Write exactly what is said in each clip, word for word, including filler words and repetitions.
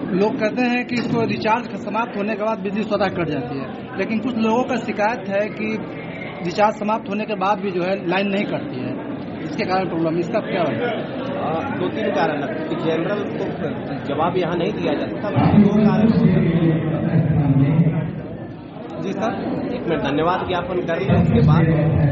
लोग कहते हैं कि इसको रिचार्ज समाप्त होने के बाद बिजली स्वतः कट जाती है, लेकिन कुछ लोगों का शिकायत है कि रिचार्ज समाप्त होने के बाद भी जो है लाइन नहीं कटती है, इसके कारण प्रॉब्लम। इसका क्या है? दो तीन कारण है, जनरल तो जवाब यहाँ नहीं दिया जा सकता। दो कारण हो सकते हैं। जी सर, एक मिनट, धन्यवाद ज्ञापन कर लें उसके बाद।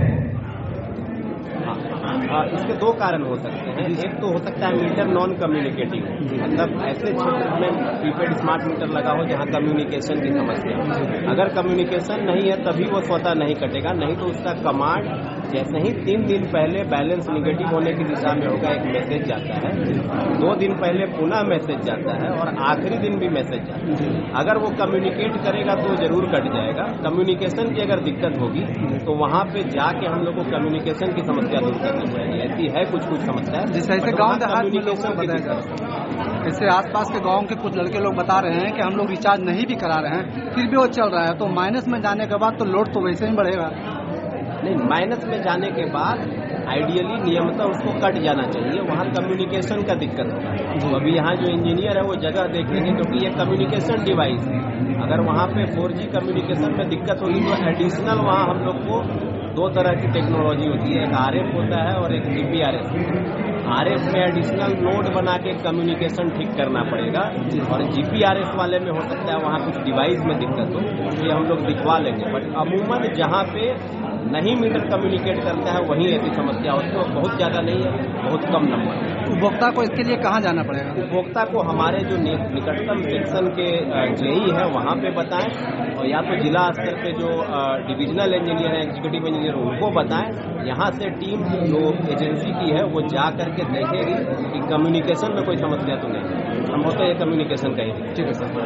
हाँ, इसके दो कारण हो सकते हैं। एक तो हो सकता है मीटर नॉन कम्युनिकेटिंग, मतलब ऐसे क्षेत्र में प्रीपेड स्मार्ट मीटर लगा हो जहां कम्युनिकेशन की समस्या हो। अगर कम्युनिकेशन नहीं है तभी वो स्वतः नहीं कटेगा, नहीं तो उसका कमांड जैसे ही तीन दिन पहले बैलेंस निगेटिव होने की दिशा में होगा एक मैसेज जाता है, दो दिन पहले पुनः मैसेज जाता है और आखिरी दिन भी मैसेज जाता है। अगर वो कम्युनिकेट करेगा तो जरूर कट जाएगा। कम्युनिकेशन की अगर दिक्कत होगी तो वहां पे जाके हम लोग को कम्युनिकेशन की समस्या दूर करनी पड़ेगी। ऐसी है कुछ कुछ समस्या, जैसे गाँव देहात में लोगों को बताया जा रहा है, इससे आसपास के गांव के कुछ लड़के लोग बता रहे हैं कि हम लोग रिचार्ज नहीं भी करा रहे हैं फिर भी वो चल रहा है, तो माइनस में जाने के बाद तो लोड तो वैसे ही बढ़ेगा। नहीं, माइनस में जाने के बाद आइडियली नियमतः उसको कट जाना चाहिए, वहाँ कम्युनिकेशन का दिक्कत होगा। तो अभी यहाँ जो इंजीनियर है वो जगह देखेंगे, क्योंकि ये कम्युनिकेशन डिवाइस है। अगर वहाँ पे फोर जी कम्युनिकेशन में दिक्कत होगी तो एडिशनल वहाँ हम लोग को दो तरह की टेक्नोलॉजी होती है, एक आर एफ होता है और एक G P R S. R F में एडिशनल नोड बना के कम्युनिकेशन ठीक करना पड़ेगा, और जी पी आर एस वाले में हो सकता है वहाँ कुछ डिवाइस में दिक्कत हो, ये हम लोग दिखवा लेंगे। बट अमूमन जहाँ पे नहीं मीटर कम्युनिकेट करता है वहीं ऐसी समस्या होती है, बहुत ज्यादा नहीं है, बहुत कम नंबर है। उपभोक्ता को इसके लिए कहाँ जाना पड़ेगा? उपभोक्ता को हमारे जो निकटतम सेक्शन के जेई है वहाँ पे बताएं, और या तो जिला स्तर पे जो डिविजनल इंजीनियर है, एग्जीक्यूटिव इंजीनियर, उनको बताएं। यहाँ से टीम जो एजेंसी की है वो जा करके देखेगी कि कम्युनिकेशन में कोई समस्या तो नहीं, हम होते हैं कम्युनिकेशन कहीं। ठीक है सर।